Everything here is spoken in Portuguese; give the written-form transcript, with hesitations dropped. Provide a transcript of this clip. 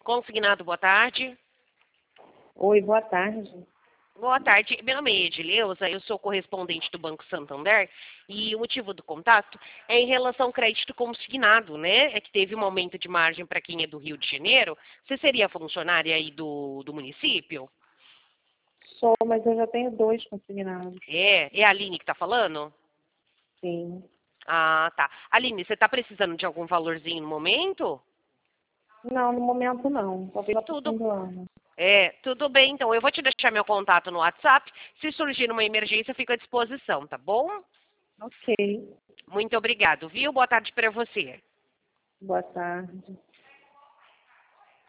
Consignado, boa tarde. Oi, boa tarde. Boa tarde, meu nome é Edileuza, eu sou correspondente do Banco Santander e o motivo do contato é em relação ao crédito consignado, né? É que teve um aumento de margem para quem é do Rio de Janeiro. Você seria funcionária aí do município? Sou, mas eu já tenho 2 consignados. É a Aline que está falando? Sim. Ah, tá. Aline, você está precisando de algum valorzinho no momento? Não, no momento não. Talvez lá pro Tudo fim do ano. tudo bem, então eu vou te deixar meu contato no WhatsApp. Se surgir uma emergência, fico à disposição, tá bom? Ok. Muito obrigado, viu? Boa tarde para você. Boa tarde.